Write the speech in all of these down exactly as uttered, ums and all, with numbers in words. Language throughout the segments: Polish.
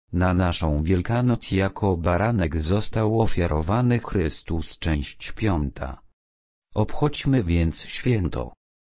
Na naszą Wielkanoc jako baranek został ofiarowany Chrystus. Część piąta. Obchodźmy więc święto.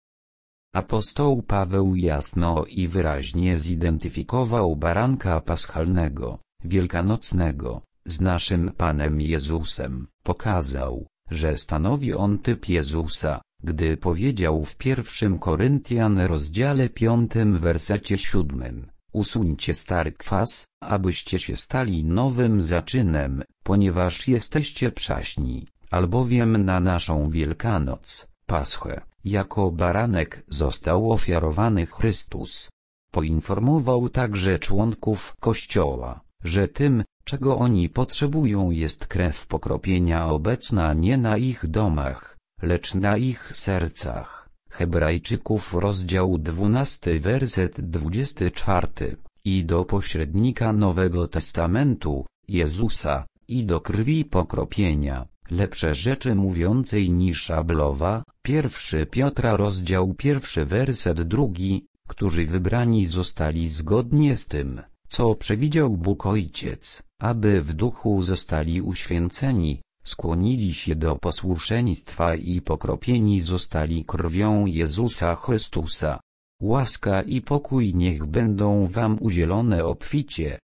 Apostoł Paweł jasno i wyraźnie zidentyfikował baranka paschalnego, wielkanocnego, z naszym Panem Jezusem. Pokazał, że stanowi on typ Jezusa, gdy powiedział w pierwszym Koryntian rozdziale piątym wersecie siódmym: usuńcie stary kwas, abyście się stali nowym zaczynem, ponieważ jesteście przaśni, albowiem na naszą Wielkanoc, Paschę, jako baranek został ofiarowany Chrystus. Poinformował także członków Kościoła, że tym, czego oni potrzebują, jest krew pokropienia obecna nie na ich domach, lecz na ich sercach. Hebrajczyków rozdział dwunasty werset dwudziesty czwarty. I do pośrednika Nowego Testamentu, Jezusa, i do krwi pokropienia, lepsze rzeczy mówiącej niż szablowa, pierwszy Piotra rozdział pierwszy werset drugi, którzy wybrani zostali zgodnie z tym, co przewidział Bóg Ojciec, aby w duchu zostali uświęceni, skłonili się do posłuszeństwa i pokropieni zostali krwią Jezusa Chrystusa. Łaska i pokój niech będą wam udzielone obficie.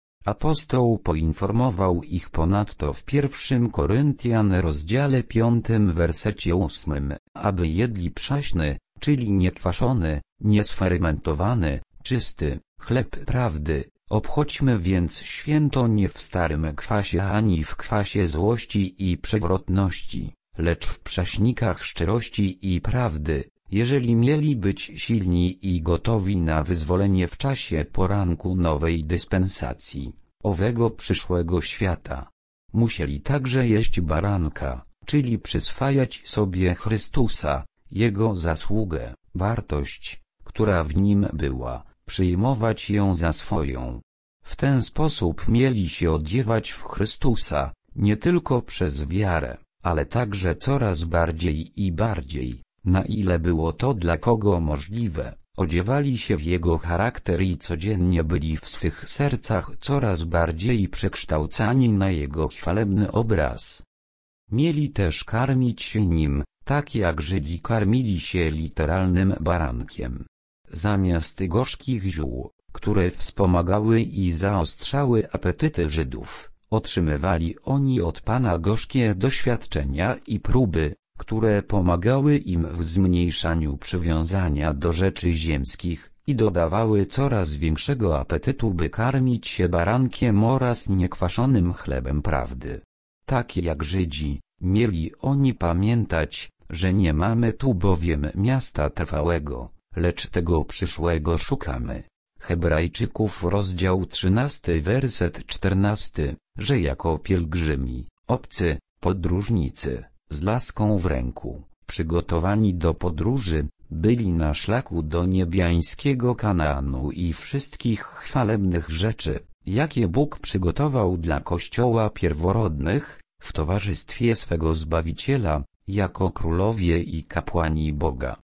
Apostoł poinformował ich ponadto w pierwszym Koryntian rozdziale piątym wersecie ósmym, aby jedli przaśny, czyli niekwaszony, niesfermentowany, czysty, chleb prawdy. Obchodźmy więc święto nie w starym kwasie ani w kwasie złości i przewrotności, lecz w przaśnikach szczerości i prawdy. Jeżeli mieli być silni i gotowi na wyzwolenie w czasie poranku nowej dyspensacji, owego przyszłego świata, musieli także jeść baranka, czyli przyswajać sobie Chrystusa, Jego zasługę, wartość, która w Nim była, przyjmować ją za swoją. W ten sposób mieli się odziewać w Chrystusa, nie tylko przez wiarę, ale także coraz bardziej i bardziej, na ile było to dla kogo możliwe, odziewali się w Jego charakter i codziennie byli w swych sercach coraz bardziej przekształcani na Jego chwalebny obraz. Mieli też karmić się Nim, tak jak Żydzi karmili się literalnym barankiem. Zamiast gorzkich ziół, które wspomagały i zaostrzały apetyty Żydów, otrzymywali oni od Pana gorzkie doświadczenia i próby, które pomagały im w zmniejszaniu przywiązania do rzeczy ziemskich i dodawały coraz większego apetytu, by karmić się barankiem oraz niekwaszonym chlebem prawdy. Tak jak Żydzi, mieli oni pamiętać, że nie mamy tu bowiem miasta trwałego, lecz tego przyszłego szukamy. Hebrajczyków rozdział trzynasty werset czternasty, że jako pielgrzymi, obcy, podróżnicy, z laską w ręku, przygotowani do podróży, byli na szlaku do niebiańskiego Kanaanu i wszystkich chwalebnych rzeczy, jakie Bóg przygotował dla Kościoła pierworodnych, w towarzystwie swego Zbawiciela, jako królowie i kapłani Boga.